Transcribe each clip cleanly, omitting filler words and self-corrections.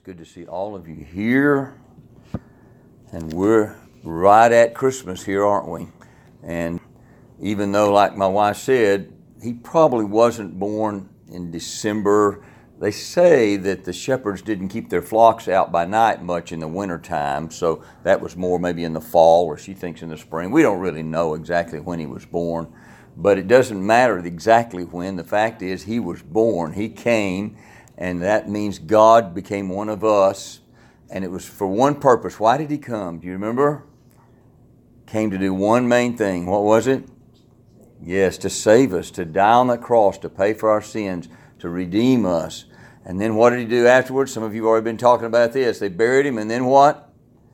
Good to see all of you here, and we're right at Christmas here, aren't we? And even though, like my wife said, he probably wasn't born in December, they say that the shepherds didn't keep their flocks out by night much in the wintertime, so that was more maybe in the fall, or she thinks in the spring. We don't really know exactly when he was born, but it doesn't matter exactly when. The fact is, he was born. He came. And that means God became one of us, and it was for one purpose. Why did he come? Do you remember? Came to do one main thing. What was it? Yes, to save us, to die on the cross, to pay for our sins, to redeem us. And then what did he do afterwards? Some of you have already been talking about this. They buried him, and then what?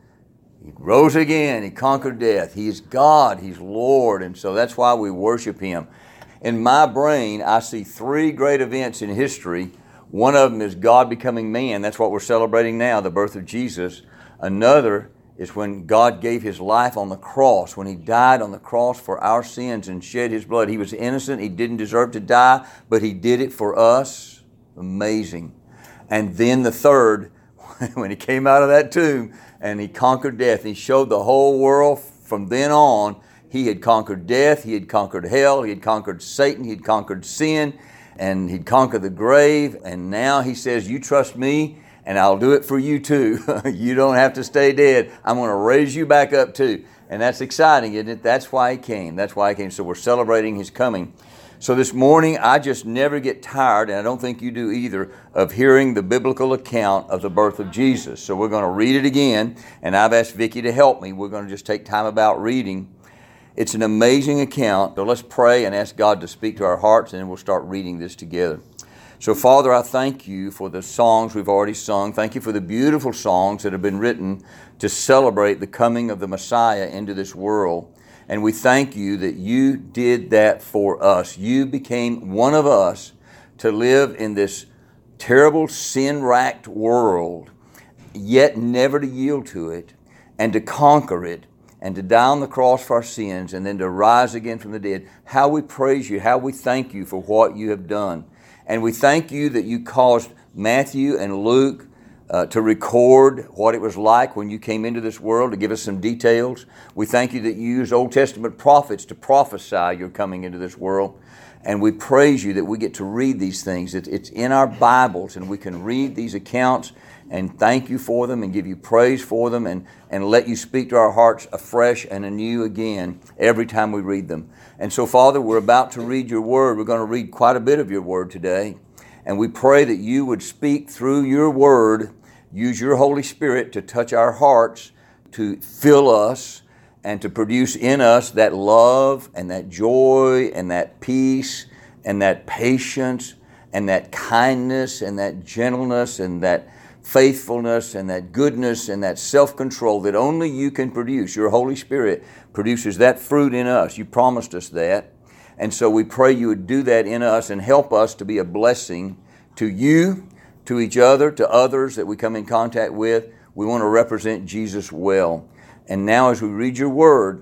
He rose again. He conquered death. He is God. He's Lord, and so that's why we worship him. In my brain, I see three great events in history. One of them is God becoming man. That's what we're celebrating now, the birth of Jesus. Another is when God gave his life on the cross, when he died on the cross for our sins and shed his blood. He was innocent. He didn't deserve to die, but he did it for us. Amazing. And then the third, when he came out of that tomb and he conquered death, he showed the whole world from then on, he had conquered death, he had conquered hell, he had conquered Satan, he had conquered sin, and he'd conquer the grave, and now he says, you trust me, and I'll do it for you too. You don't have to stay dead. I'm going to raise you back up too. And that's exciting, isn't it? That's why he came. That's why he came. So we're celebrating his coming. So this morning, I just never get tired, and I don't think you do either, of hearing the biblical account of the birth of Jesus. So we're going to read it again, and I've asked Vicki to help me. We're going to just take time about reading. It's an amazing account. So let's pray and ask God to speak to our hearts, and then we'll start reading this together. So Father, I thank you for the songs we've already sung. Thank you for the beautiful songs that have been written to celebrate the coming of the Messiah into this world. And we thank you that you did that for us. You became one of us to live in this terrible sin-racked world, yet never to yield to it and to conquer it, and to die on the cross for our sins, and then to rise again from the dead. How we praise you, how we thank you for what you have done. And we thank you that you caused Matthew and Luke to record what it was like when you came into this world, to give us some details. We thank you that you used Old Testament prophets to prophesy your coming into this world. And we praise you that we get to read these things. It's in our Bibles, and we can read these accounts and thank you for them and give you praise for them and let you speak to our hearts afresh and anew again every time we read them. And so, Father, we're about to read your word. We're going to read quite a bit of your word today. And we pray that you would speak through your word, use your Holy Spirit to touch our hearts, to fill us, and to produce in us that love and that joy and that peace and that patience and that kindness and that gentleness and that faithfulness and that goodness and that self-control that only you can produce. Your Holy Spirit produces that fruit in us. You promised us that. And so we pray you would do that in us and help us to be a blessing to you, to each other, to others that we come in contact with. We want to represent Jesus well. And now as we read your word,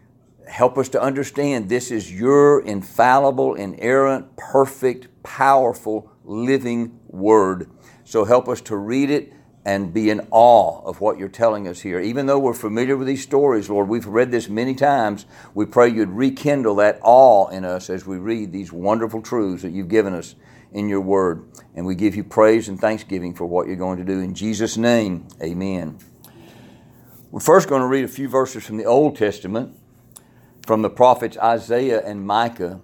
help us to understand this is your infallible, inerrant, perfect, powerful, living word. So help us to read it and be in awe of what you're telling us here. Even though we're familiar with these stories, Lord, we've read this many times, we pray you'd rekindle that awe in us as we read these wonderful truths that you've given us in your word. And we give you praise and thanksgiving for what you're going to do. In Jesus' name, amen. We're first going to read a few verses from the Old Testament, from the prophets Isaiah and Micah.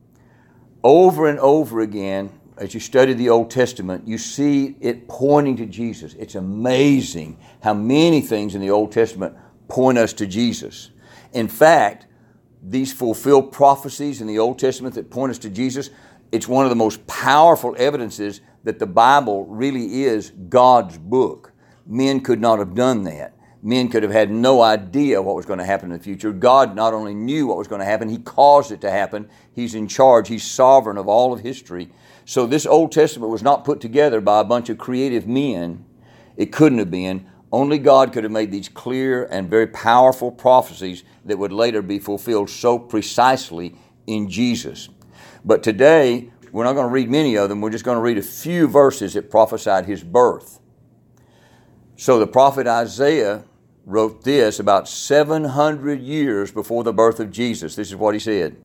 Over and over again, as you study the Old Testament, you see it pointing to Jesus. It's amazing how many things in the Old Testament point us to Jesus. In fact, these fulfilled prophecies in the Old Testament that point us to Jesus, it's one of the most powerful evidences that the Bible really is God's book. Men could not have done that. Men could have had no idea what was going to happen in the future. God not only knew what was going to happen, He caused it to happen. He's in charge. He's sovereign of all of history. So this Old Testament was not put together by a bunch of creative men. It couldn't have been. Only God could have made these clear and very powerful prophecies that would later be fulfilled so precisely in Jesus. But today, we're not going to read many of them. We're just going to read a few verses that prophesied His birth. So the prophet Isaiah wrote this about 700 years before the birth of Jesus. This is what he said.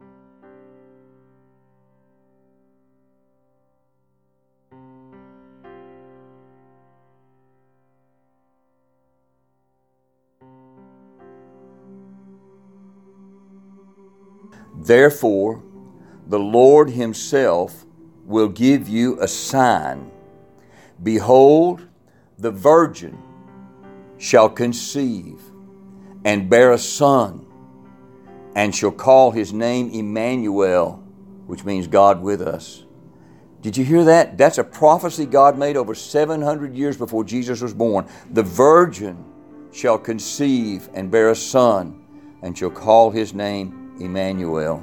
Therefore, the Lord Himself will give you a sign. Behold, the virgin shall conceive and bear a son, and shall call his name Emmanuel, which means God with us. Did you hear that? That's a prophecy God made over 700 years before Jesus was born. The virgin shall conceive and bear a son, and shall call his name Emmanuel.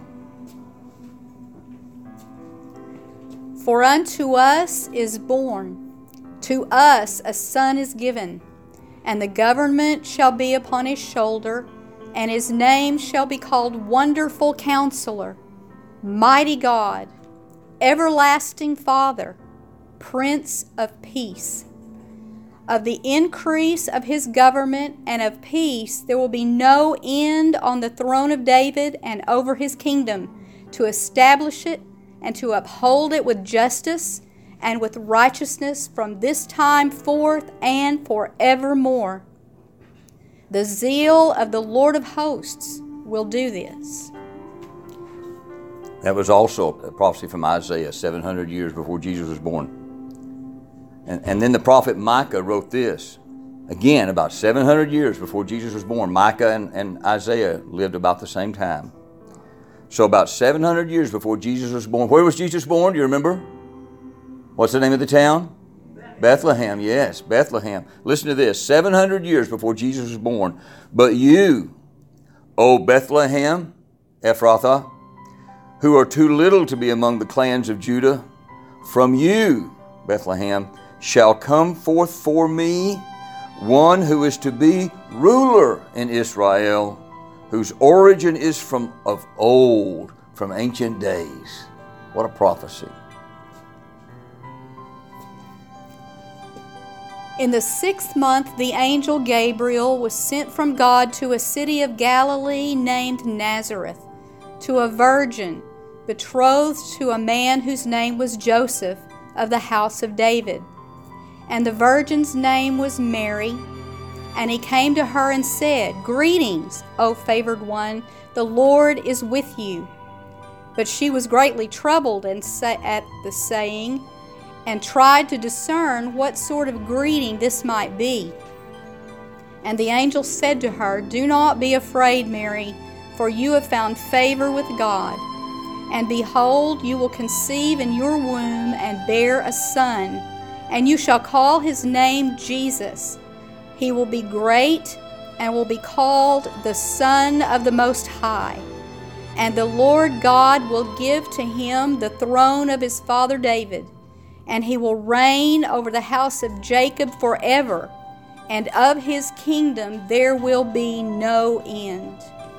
For unto us is born, to us a son is given, and the government shall be upon his shoulder, and his name shall be called Wonderful Counselor, Mighty God, Everlasting Father, Prince of Peace. Of the increase of his government and of peace there will be no end on the throne of David and over his kingdom, to establish it and to uphold it with justice and with righteousness from this time forth and forevermore. The zeal of the Lord of hosts will do this. That was also a prophecy from Isaiah 700 years before Jesus was born. And then the prophet Micah wrote this, again, about 700 years before Jesus was born. Micah and Isaiah lived about the same time. So about 700 years before Jesus was born. Where was Jesus born? Do you remember? What's the name of the town? Bethlehem, yes, Bethlehem. Listen to this, 700 years before Jesus was born. But you, O Bethlehem, Ephrathah, who are too little to be among the clans of Judah, from you, Bethlehem, shall come forth for me one who is to be ruler in Israel, whose origin is from of old, from ancient days. What a prophecy. In the 6th month, the angel Gabriel was sent from God to a city of Galilee named Nazareth, to a virgin betrothed to a man whose name was Joseph, of the house of David. And the virgin's name was Mary. And he came to her and said, Greetings, O favored one, the Lord is with you. But she was greatly troubled at the saying, and tried to discern what sort of greeting this might be. And the angel said to her, Do not be afraid, Mary, for you have found favor with God. And behold, you will conceive in your womb and bear a son, and you shall call his name Jesus. He will be great and will be called the Son of the Most High. And the Lord God will give to him the throne of his father David, and he will reign over the house of Jacob forever, and of his kingdom there will be no end.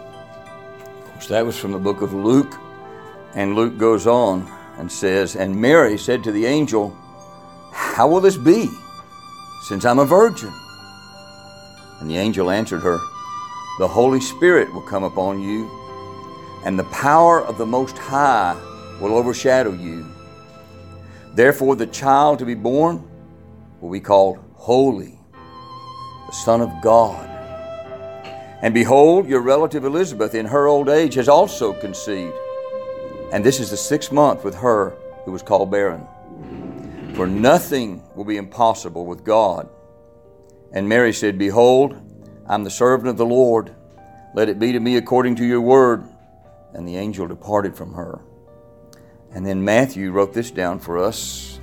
Of course, that was from the book of Luke. And Luke goes on and says, And Mary said to the angel, How will this be, since I'm a virgin? And the angel answered her, The Holy Spirit will come upon you, and the power of the Most High will overshadow you. Therefore the child to be born will be called Holy, the Son of God. And behold, your relative Elizabeth in her old age has also conceived. And this is the 6th month with her who was called barren. For nothing will be impossible with God. And Mary said, Behold, I'm the servant of the Lord. Let it be to me according to your word. And the angel departed from her. And then Matthew wrote this down for us.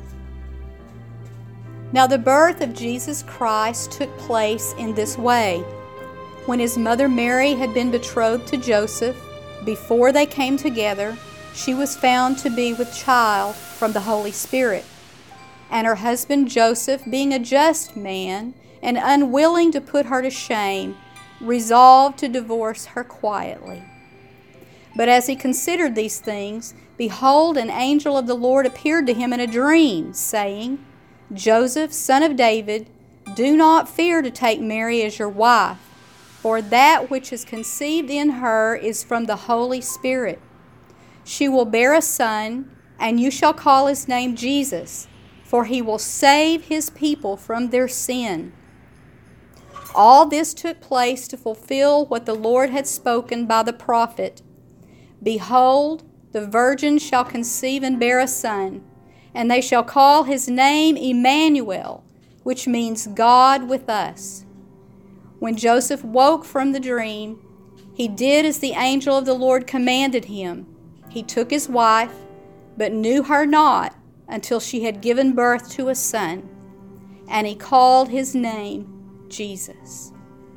Now the birth of Jesus Christ took place in this way. When his mother Mary had been betrothed to Joseph, before they came together, she was found to be with child from the Holy Spirit. And her husband Joseph, being a just man and unwilling to put her to shame, resolved to divorce her quietly. But as he considered these things, behold, an angel of the Lord appeared to him in a dream, saying, Joseph, son of David, do not fear to take Mary as your wife, for that which is conceived in her is from the Holy Spirit. She will bear a son, and you shall call his name Jesus, for he will save his people from their sin." All this took place to fulfill what the Lord had spoken by the prophet. "Behold, the virgin shall conceive and bear a son, and they shall call his name Emmanuel," which means God with us. When Joseph woke from the dream, he did as the angel of the Lord commanded him. He took his wife, but knew her not until she had given birth to a son, and he called his name Jesus.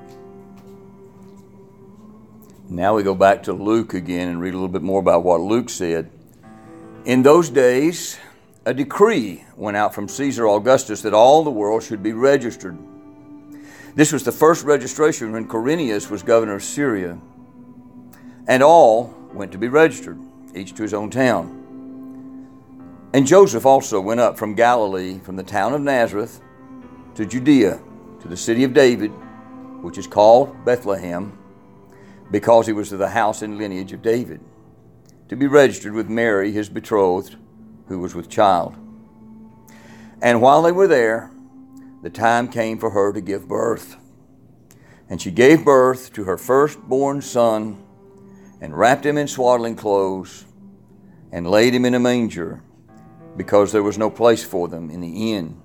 Now we go back to Luke again and read a little bit more about what Luke said. "In those days, a decree went out from Caesar Augustus that all the world should be registered. This was the first registration when Quirinius was governor of Syria. And all went to be registered, each to his own town. And Joseph also went up from Galilee, from the town of Nazareth, to Judea, to the city of David, which is called Bethlehem, because he was of the house and lineage of David, to be registered with Mary, his betrothed, who was with child. And while they were there, the time came for her to give birth. And she gave birth to her firstborn son, and wrapped him in swaddling clothes, and laid him in a manger, because there was no place for them in the inn.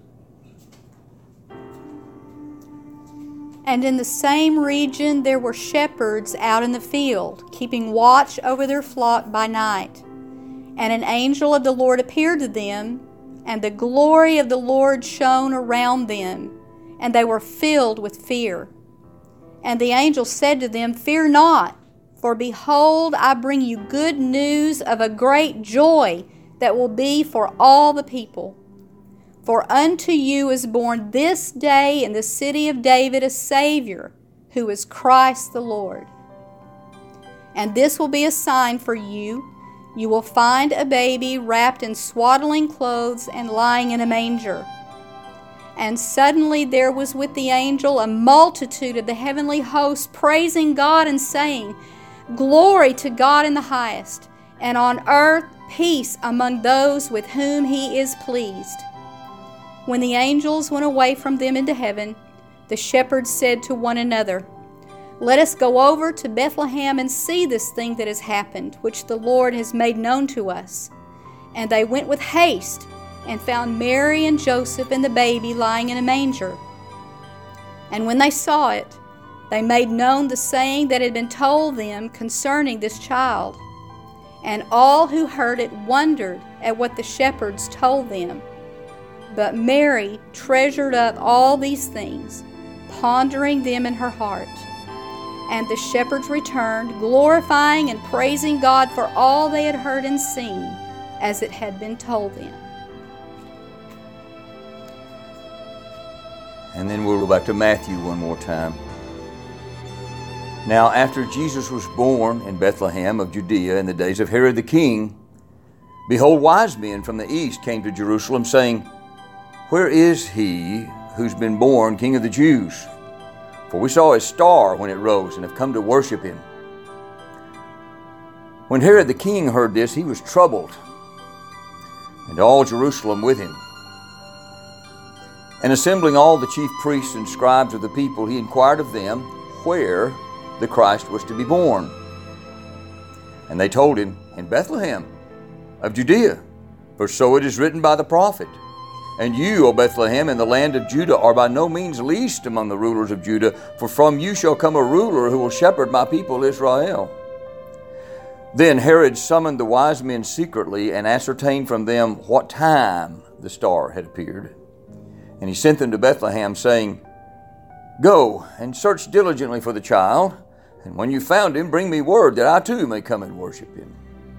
And in the same region there were shepherds out in the field, keeping watch over their flock by night. And an angel of the Lord appeared to them, and the glory of the Lord shone around them, and they were filled with fear. And the angel said to them, "Fear not, for behold, I bring you good news of a great joy that will be for all the people. For unto you is born this day in the city of David a Savior, who is Christ the Lord. And this will be a sign for you. You will find a baby wrapped in swaddling clothes and lying in a manger." And suddenly there was with the angel a multitude of the heavenly host, praising God and saying, "Glory to God in the highest, and on earth peace among those with whom he is pleased." When the angels went away from them into heaven, the shepherds said to one another, "Let us go over to Bethlehem and see this thing that has happened, which the Lord has made known to us." And they went with haste and found Mary and Joseph and the baby lying in a manger. And when they saw it, they made known the saying that had been told them concerning this child. And all who heard it wondered at what the shepherds told them. But Mary treasured up all these things, pondering them in her heart. And the shepherds returned, glorifying and praising God for all they had heard and seen, as it had been told them. And then we'll go back to Matthew one more time. "Now after Jesus was born in Bethlehem of Judea in the days of Herod the king, behold, wise men from the east came to Jerusalem, saying, Where is he who's been born King of the Jews? For we saw his star when it rose and have come to worship him." When Herod the king heard this, he was troubled, and all Jerusalem with him. And assembling all the chief priests and scribes of the people, he inquired of them where the Christ was to be born. And they told him, "In Bethlehem of Judea, for so it is written by the prophet. And you, O Bethlehem, in the land of Judah, are by no means least among the rulers of Judah, for from you shall come a ruler who will shepherd my people Israel." Then Herod summoned the wise men secretly and ascertained from them what time the star had appeared. And he sent them to Bethlehem, saying, "Go and search diligently for the child, and when you found him, bring me word that I too may come and worship him."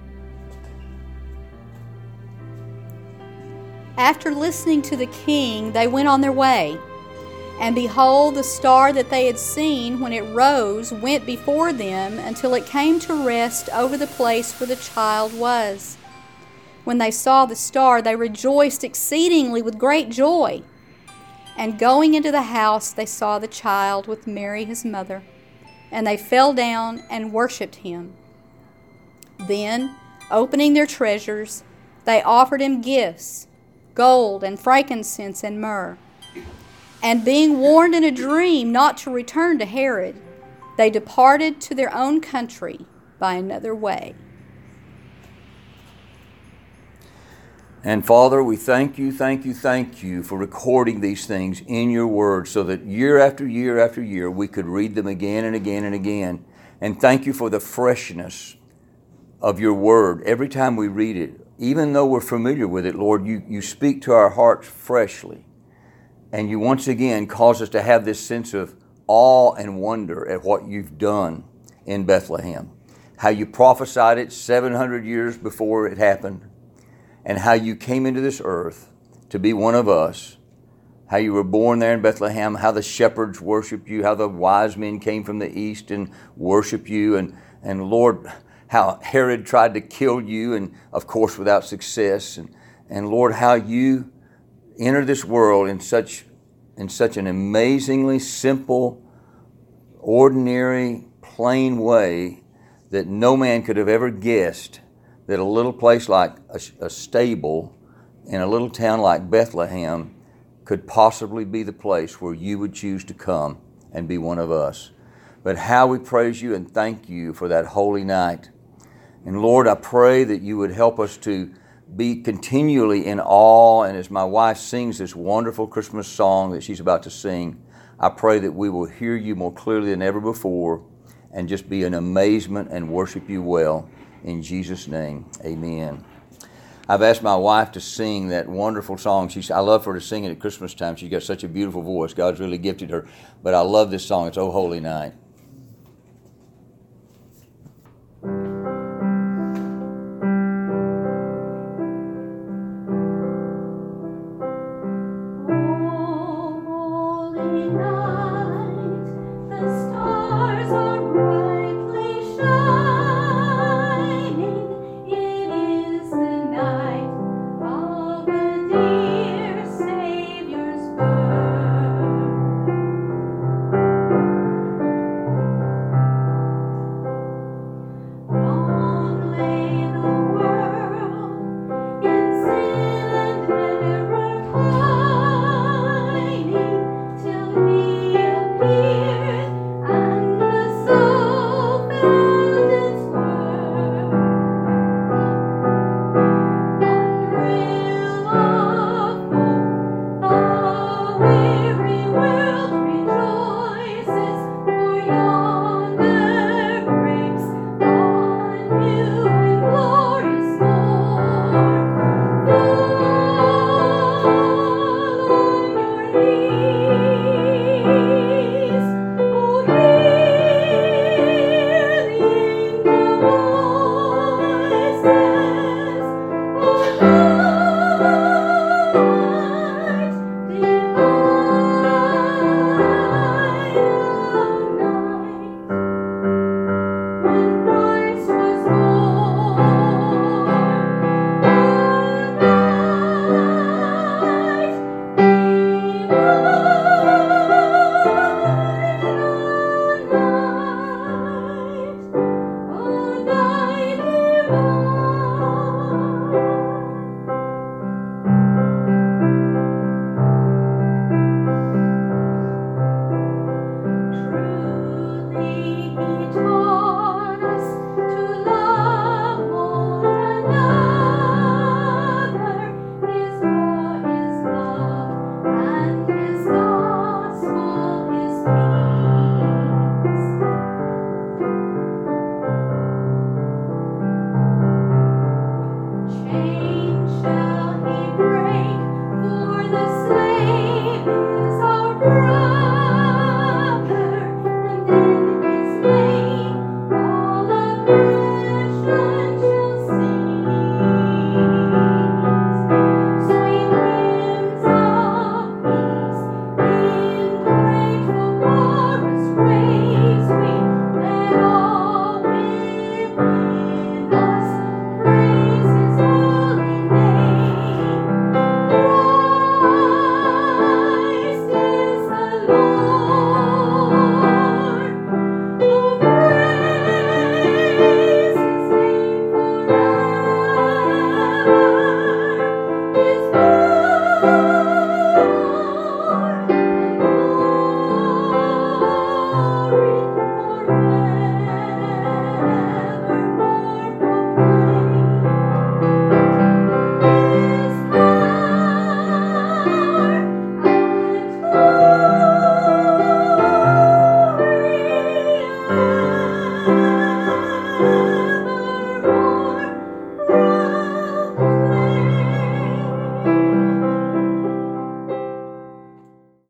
After listening to the king, they went on their way. And behold, the star that they had seen when it rose went before them until it came to rest over the place where the child was. When they saw the star, they rejoiced exceedingly with great joy. And going into the house, they saw the child with Mary his mother, and they fell down and worshipped him. Then, opening their treasures, they offered him gifts, gold and frankincense and myrrh. And being warned in a dream not to return to Herod, they departed to their own country by another way. And Father, we thank you for recording these things in your word so that year after year after year we could read them again and again and again. And thank you for the freshness of your word every time we read it. Even though we're familiar with it, Lord, you speak to our hearts freshly. And you once again cause us to have this sense of awe and wonder at what you've done in Bethlehem. How you prophesied it 700 years before it happened. And how you came into this earth to be one of us, how you were born there in Bethlehem, how the shepherds worshiped you, how the wise men came from the east and worshiped you, and Lord, how Herod tried to kill you, and of course without success, and Lord, how you entered this world in such an amazingly simple, ordinary, plain way that no man could have ever guessed that a little place like a stable in a little town like Bethlehem could possibly be the place where you would choose to come and be one of us. But how we praise you and thank you for that holy night. And Lord, I pray that you would help us to be continually in awe. And as my wife sings this wonderful Christmas song that she's about to sing, I pray that we will hear you more clearly than ever before and just be in amazement and worship you well. In Jesus' name, amen. I've asked my wife to sing that wonderful song. I love for her to sing it at Christmas time. She's got such a beautiful voice. God's really gifted her. But I love this song. It's "Oh Holy Night."